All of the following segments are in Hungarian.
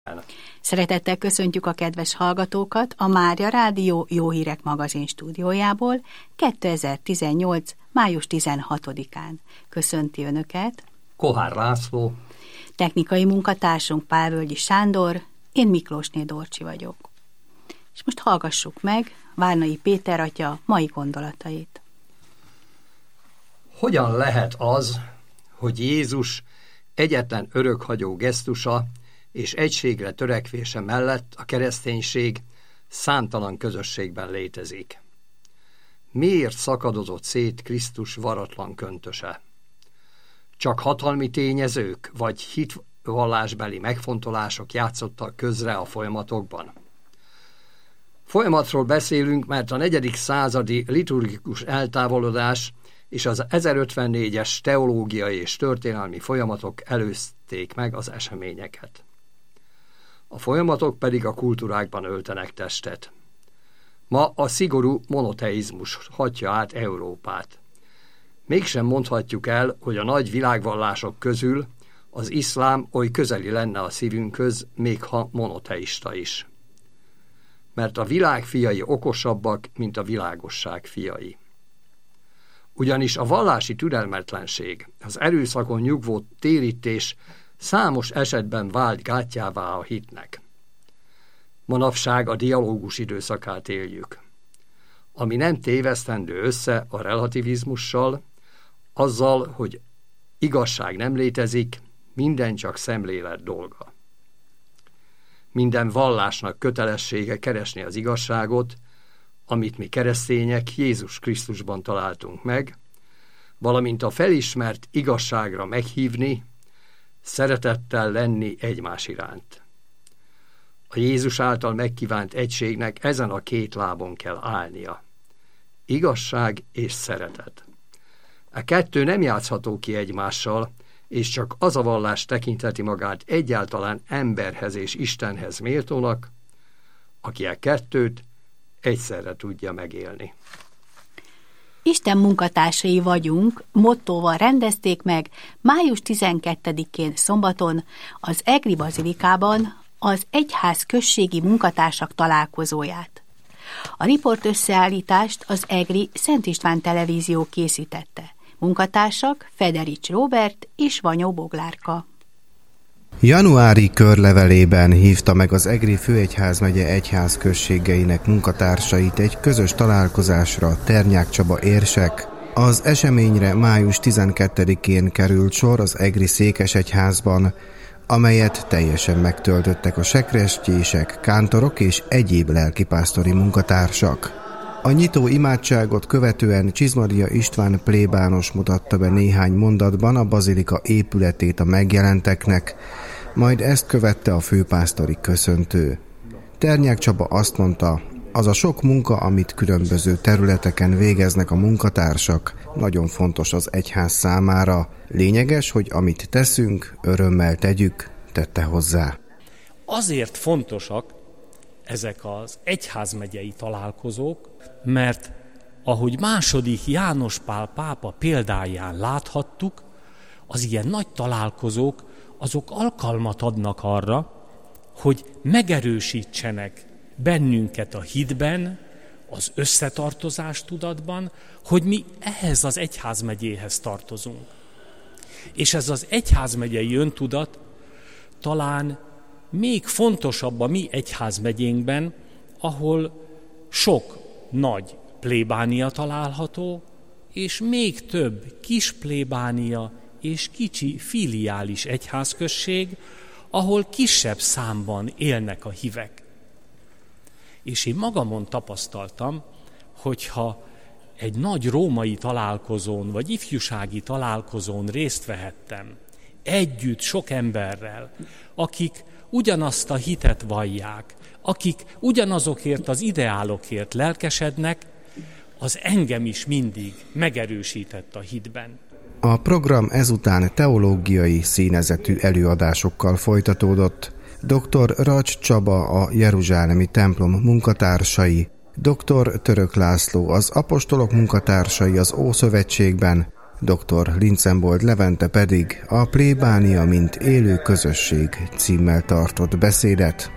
Szeretettel köszöntjük a kedves hallgatókat a Mária Rádió Jó Hírek magazin stúdiójából 2018. május 16-án. Köszönti Önöket Kohár László, technikai munkatársunk Pálvölgyi Sándor, én Miklósné Dorcsi vagyok. És most hallgassuk meg Várnai Péter atya mai gondolatait. Hogyan lehet az, hogy Jézus egyetlen örökhagyó gesztusa és egységre törekvése mellett a kereszténység számtalan közösségben létezik? Miért szakadozott szét Krisztus varatlan köntöse? Csak hatalmi tényezők vagy hitvallásbeli megfontolások játszottak közre a folyamatokban? Folyamatról beszélünk, mert a 4. századi liturgikus eltávolodás és az 1054-es teológiai és történelmi folyamatok előzték meg az eseményeket. A folyamatok pedig a kultúrákban öltenek testet. Ma a szigorú monoteizmus hatja át Európát. Mégsem mondhatjuk el, hogy a nagy világvallások közül az iszlám oly közeli lenne a szívünkhöz, még ha monoteista is. Mert a világ fiai okosabbak, mint a világosság fiai. Ugyanis a vallási türelmetlenség, az erőszakon nyugvó térítés számos esetben vált gátjává a hitnek. Manapság a dialógus időszakát éljük, ami nem tévesztendő össze a relativizmussal, azzal, hogy igazság nem létezik, minden csak szemlélet dolga. Minden vallásnak kötelessége keresni az igazságot, amit mi keresztények Jézus Krisztusban találtunk meg, valamint a felismert igazságra meghívni, szeretettel lenni egymás iránt. A Jézus által megkívánt egységnek ezen a két lábon kell állnia. Igazság és szeretet. A kettő nem játszható ki egymással, és csak az a vallás tekintheti magát egyáltalán emberhez és Istenhez méltónak, aki a kettőt egyszerre tudja megélni. Isten munkatársai vagyunk mottóval rendezték meg május 12-én szombaton az Egri Bazilikában az egyház községi munkatársak találkozóját. A riport összeállítást az Egri Szent István televízió készítette. Munkatársak Federics Róbert és Vanyó Boglárka. Januári körlevelében hívta meg az Egri főegyházmegye egyházközségeinek munkatársait egy közös találkozásra Ternyák Csaba érsek. Az eseményre május 12-én került sor az Egri székesegyházban, amelyet teljesen megtöltöttek a sekrestyések, kántorok és egyéb lelkipásztori munkatársak. A nyitó imádságot követően Csizmadia István plébános mutatta be néhány mondatban a bazilika épületét a megjelenteknek, majd ezt követte a főpásztori köszöntő. Ternyák Csaba azt mondta, az a sok munka, amit különböző területeken végeznek a munkatársak, nagyon fontos az egyház számára. Lényeges, hogy amit teszünk, örömmel tegyük, tette hozzá. Azért fontosak ezek az egyházmegyei találkozók, mert ahogy II. János Pál pápa példáján láthattuk, az ilyen nagy találkozók azok alkalmat adnak arra, hogy megerősítsenek bennünket a hitben, az összetartozás tudatban, hogy mi ehhez az egyházmegyéhez tartozunk. És ez az egyházmegyei öntudat talán még fontosabb a mi egyházmegyénkben, ahol sok nagy plébánia található, és még több kis plébánia és kicsi filiális egyházközség, ahol kisebb számban élnek a hívek. És én magamon tapasztaltam, hogyha egy nagy római találkozón, vagy ifjúsági találkozón részt vehettem, együtt sok emberrel, akik ugyanazt a hitet vallják, akik ugyanazokért az ideálokért lelkesednek, az engem is mindig megerősített a hitben. A program ezután teológiai színezetű előadásokkal folytatódott. Dr. Racs Csaba, a jeruzsálemi templom munkatársai, dr. Török László, az apostolok munkatársai az Ószövetségben, dr. Lincenbold Levente pedig a Plébánia, mint élő közösség címmel tartott beszédet.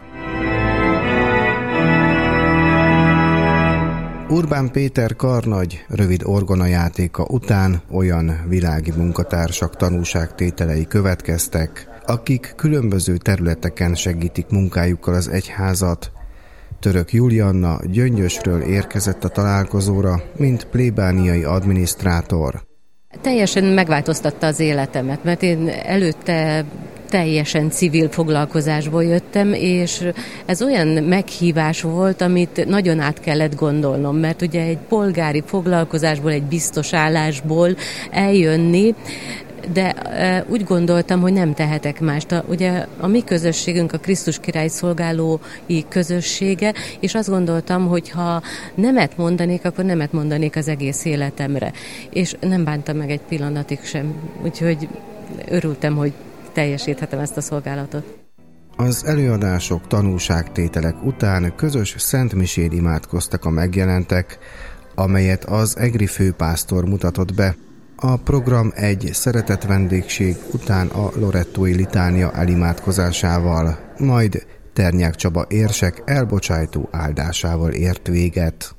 Urbán Péter karnagy rövid orgonajátéka után olyan világi munkatársak tanúságtételei következtek, akik különböző területeken segítik munkájukkal az egyházat. Török Julianna Gyöngyösről érkezett a találkozóra, mint plébániai adminisztrátor. Teljesen megváltoztatta az életemet, mert én előtte teljesen civil foglalkozásból jöttem, és ez olyan meghívás volt, amit nagyon át kellett gondolnom, mert ugye egy polgári foglalkozásból, egy biztos állásból eljönni, de úgy gondoltam, hogy nem tehetek mást. Ugye a mi közösségünk a Krisztus király szolgálói közössége, és azt gondoltam, hogy ha nemet mondanék, akkor nemet mondanék az egész életemre. És nem bántam meg egy pillanatig sem. Úgyhogy örültem, hogy teljesíthetem ezt a szolgálatot. Az előadások, tanúságtételek után közös szentmisén imádkoztak a megjelentek, amelyet az egri főpásztor mutatott be. A program egy szeretett vendégség után a lorettói litánia elimádkozásával, majd Ternyák Csaba érsek elbocsájtó áldásával ért véget.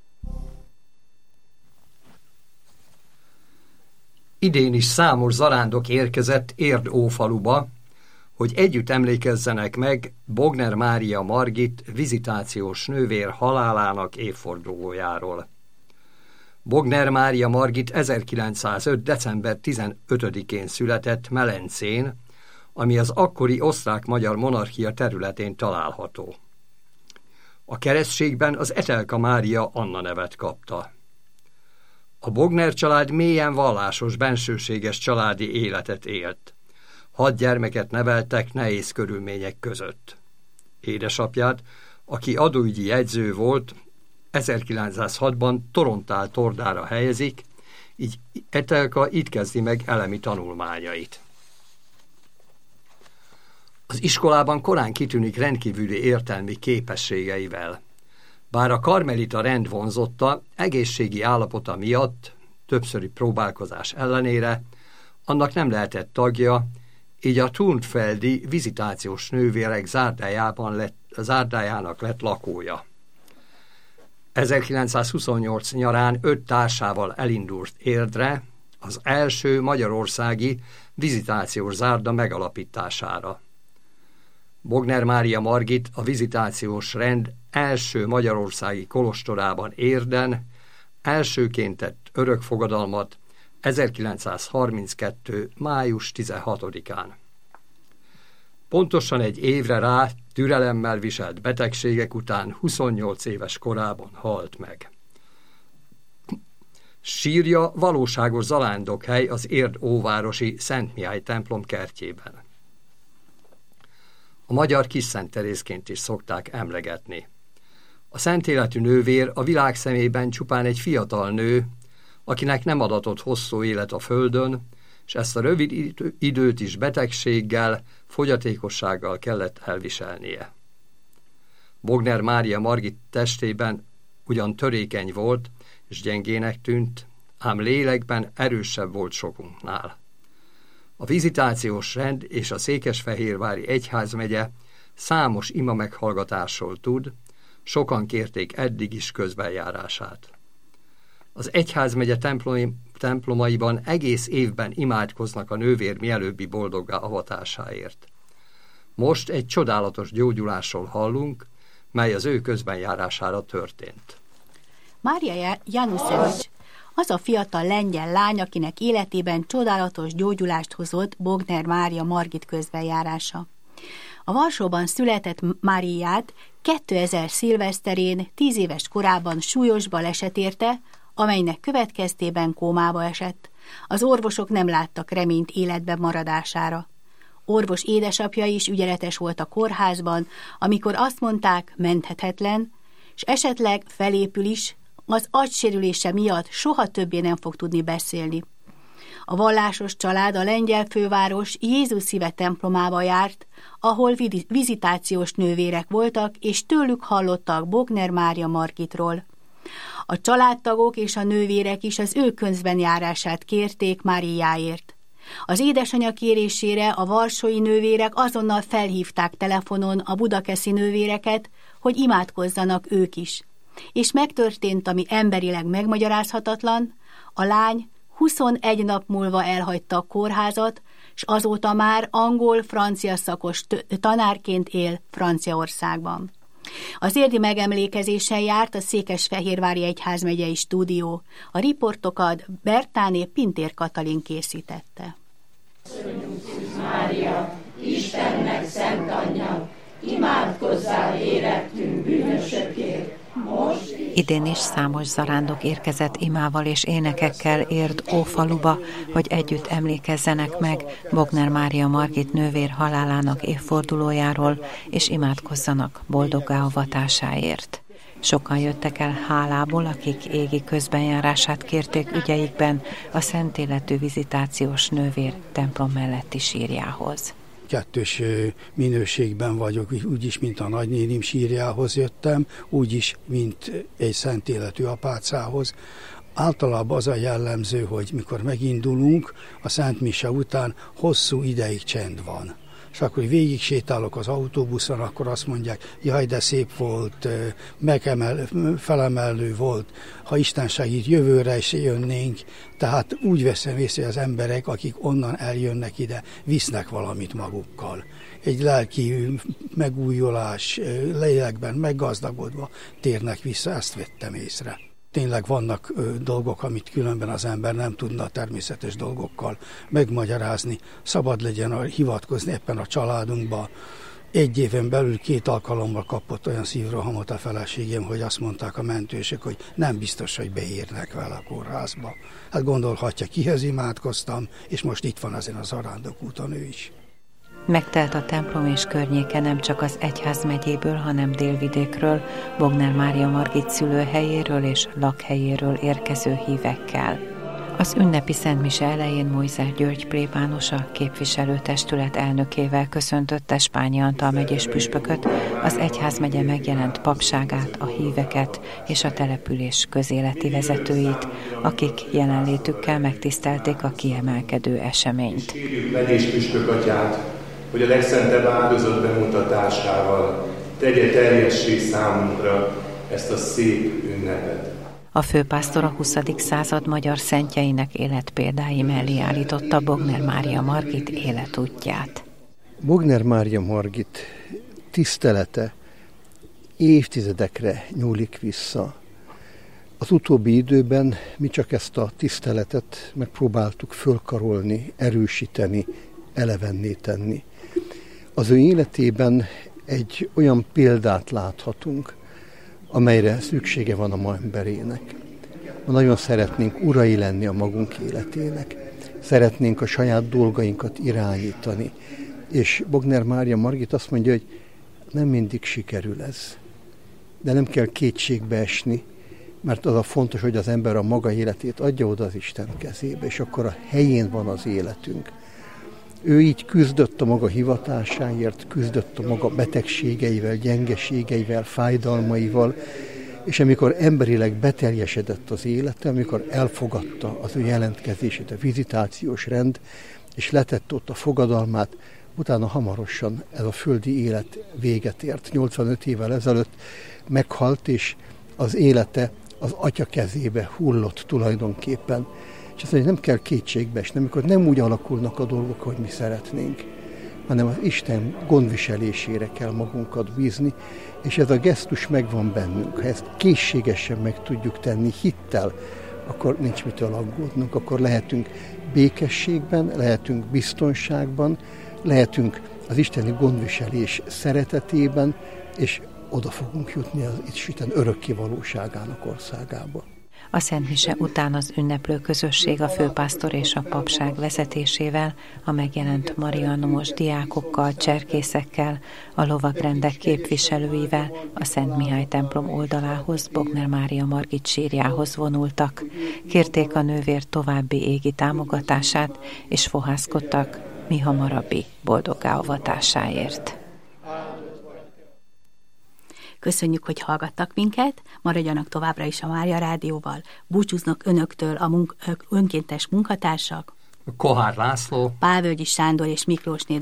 Idén is számos zarándok érkezett Érdófaluba, hogy együtt emlékezzenek meg Bogner Mária Margit vizitációs nővér halálának évfordulójáról. Bogner Mária Margit 1905. december 15-én született Melencén, ami az akkori osztrák-magyar monarchia területén található. A keresztségben az Etelka Mária Anna nevet kapta. A Bogner család mélyen vallásos, bensőséges családi életet élt. 6 gyermeket neveltek nehéz körülmények között. Édesapját, aki adóügyi jegyző volt, 1906-ban Torontál tordára helyezik, így Etelka itt kezdi meg elemi tanulmányait. Az iskolában korán kitűnik rendkívüli értelmi képességeivel. Bár a karmelita rend vonzotta, egészségi állapota miatt, többszöri próbálkozás ellenére, annak nem lehetett tagja, így a Turnfeldi vizitációs nővérek zárdájának lett lakója. 1928 nyarán 5 társával elindult Érdre, az első magyarországi vizitációs zárda megalapítására. Bogner Mária Margit a vizitációs rend első magyarországi kolostorában Érden elsőként tett örökfogadalmat 1932. május 16-án. Pontosan egy évre rá türelemmel viselt betegségek után 28 éves korában halt meg. Sírja valóságos zarándokhely az Érd óvárosi Szent Mihály templom kertjében. A magyar Kis Szent Terézként is szokták emlegetni. A szent életű nővér a világ szemében csupán egy fiatal nő, akinek nem adatott hosszú élet a földön, és ezt a rövid időt is betegséggel, fogyatékossággal kellett elviselnie. Bogner Mária Margit testében ugyan törékeny volt, és gyengének tűnt, ám lélekben erősebb volt sokunknál. A vizitációs rend és a Székesfehérvári egyházmegye számos ima meghallgatásról tud, sokan kérték eddig is közbenjárását. Az egyházmegye templomaiban egész évben imádkoznak a nővér mielőbbi boldoggá avatásáért. Most egy csodálatos gyógyulásról hallunk, mely az ő közbenjárására történt. Mária Januszewicz az a fiatal lengyel lány, akinek életében csodálatos gyógyulást hozott Bogner Mária Margit közbenjárása. A Varsóban született Máriát 2000 szilveszterén 10 éves korában súlyos baleset érte, amelynek következtében kómába esett. Az orvosok nem láttak reményt életben maradására. Orvos édesapja is ügyeletes volt a kórházban, amikor azt mondták, menthetetlen, és esetleg felépül is, az agysérülése miatt soha többé nem fog tudni beszélni. A vallásos család a lengyel főváros Jézus Szíve templomába járt, ahol vizitációs nővérek voltak, és tőlük hallottak Bogner Mária Margitról. A családtagok és a nővérek is az ő könyvben járását kérték Máriáért. Az édesanyja kérésére a varsói nővérek azonnal felhívták telefonon a budakeszi nővéreket, hogy imádkozzanak ők is. És megtörtént, ami emberileg megmagyarázhatatlan, a lány 21 nap múlva elhagyta a kórházat, s azóta már angol-francia szakos tanárként él Franciaországban. Az érdi megemlékezésen járt a Székesfehérvári Egyházmegyei Stúdió. A riportokat Bertáné Pintér Katalin készítette. Köszönjük, Mária, Istennek szent anyja, imádkozzál érettünk bűnösökért, most. Idén is számos zarándok érkezett imával és énekekkel Érd Ófaluba, hogy együtt emlékezzenek meg Bogner Mária Margit nővér halálának évfordulójáról, és imádkozzanak boldoggá avatásáért. Sokan jöttek el hálából, akik égi közbenjárását kérték ügyeikben a szentéletű vizitációs nővér templom melletti sírjához. Kettős minőségben vagyok, úgyis, mint a nagynénim sírjához jöttem, úgyis, mint egy szent életű apácához. Általában az a jellemző, hogy mikor megindulunk, a Szent Mise után hosszú ideig csend van. És akkor végig sétálok az autóbuszon, akkor azt mondják, jaj, de szép volt, felemelő volt, ha Isten segít, jövőre is jönnénk. Tehát úgy veszem észre, az emberek, akik onnan eljönnek ide, visznek valamit magukkal. Egy lelki megújulás, lélekben meggazdagodva térnek vissza, ezt vettem észre. Tényleg vannak dolgok, amit különben az ember nem tudna természetes dolgokkal megmagyarázni. Szabad legyen hivatkozni éppen a családunkba. Egy éven belül 2 alkalommal kapott olyan szívrohamot a feleségem, hogy azt mondták a mentősök, hogy nem biztos, hogy beírnek vele a kórházba. Hát gondolhatja, kihez imádkoztam, és most itt van ezen a zarándokúton ő is. Megtelt a templom és környéke nem csak az egyházmegyéből, hanem Délvidékről, Bogner Mária Margit szülőhelyéről és lakhelyéről érkező hívekkel. Az ünnepi szentmise elején Mojzer György plébános a képviselőtestület elnökével köszöntötte Spányi Antal megyés püspököt, az egyházmegye megjelent papságát, a híveket és a település közéleti vezetőit, akik jelenlétükkel megtisztelték a kiemelkedő eseményt. Kérjük megyés püspök atyát, hogy a legszentebb áldozat bemutatásával tegye teljessé számunkra ezt a szép ünnepet. A főpásztor a 20. század magyar szentjeinek életpéldái mellé állította Bogner Mária Margit életútját. Bogner Mária Margit tisztelete évtizedekre nyúlik vissza. Az utóbbi időben mi csak ezt a tiszteletet megpróbáltuk fölkarolni, erősíteni, elevenné tenni. Az ő életében egy olyan példát láthatunk, amelyre szüksége van a ma emberének. Nagyon szeretnénk urai lenni a magunk életének, szeretnénk a saját dolgainkat irányítani, és Bogner Mária Margit azt mondja, hogy nem mindig sikerül ez. De nem kell kétségbe esni, mert az a fontos, hogy az ember a maga életét adja oda az Isten kezébe, és akkor a helyén van az életünk. Ő így küzdött a maga hivatásáért, küzdött a maga betegségeivel, gyengeségeivel, fájdalmaival, és amikor emberileg beteljesedett az élete, amikor elfogadta az ő jelentkezését a vizitációs rend, és letett ott a fogadalmát, utána hamarosan ez a földi élet véget ért. 85 évvel ezelőtt meghalt, és az élete az atya kezébe hullott tulajdonképpen. És azt mondja, hogy nem kell kétségbe esni, amikor nem úgy alakulnak a dolgok, hogy mi szeretnénk, hanem az Isten gondviselésére kell magunkat bízni, és ez a gesztus megvan bennünk. Ha ezt készségesen meg tudjuk tenni hittel, akkor nincs mitől aggódnunk, akkor lehetünk békességben, lehetünk biztonságban, lehetünk az isteni gondviselés szeretetében, és oda fogunk jutni az Isten örökké valóságának országába. A szentmise után az ünneplő közösség a főpásztor és a papság vezetésével, a megjelent marianumos diákokkal, cserkészekkel, a lovagrendek képviselőivel a Szent Mihály templom oldalához, Bogner Mária Margit sírjához vonultak. Kérték a nővér további égi támogatását, és fohászkodtak mi hamarabbi boldoggá avatásáért. Köszönjük, hogy hallgattak minket, maradjanak továbbra is a Mária Rádióval. Búcsúznak önöktől a önkéntes munkatársak, Kohár László, Pálvölgyi Sándor és Miklósné